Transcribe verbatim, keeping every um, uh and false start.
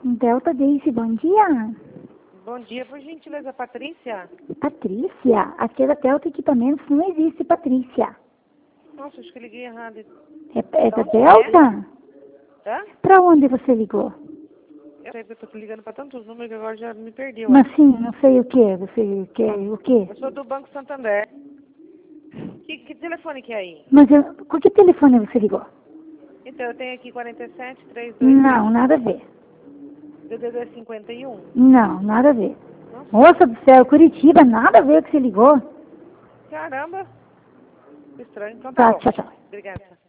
Delta Daisy, bom dia. Bom dia, por gentileza, Patrícia. Patrícia, aqui é da Delta Equipamentos, não existe Patrícia. Nossa, acho que eu liguei errado. É, é da onde Delta? Hã? Pra onde você ligou? Eu sei que eu tô ligando para tantos números que agora já me perdi. Mas sim, não sei o que, você quer o quê? Eu sou do Banco Santander. Que, que telefone que é aí? Mas eu, com que telefone você ligou? Então, eu tenho aqui quarenta e sete, trinta e dois, Não, nada a ver. D D D cinquenta e um. Não, nada a ver. Nossa, Moça do céu, Curitiba, nada a ver o que você ligou. caramba. Que estranho. Então tá, Tá, bom. tchau, tchau. Obrigada.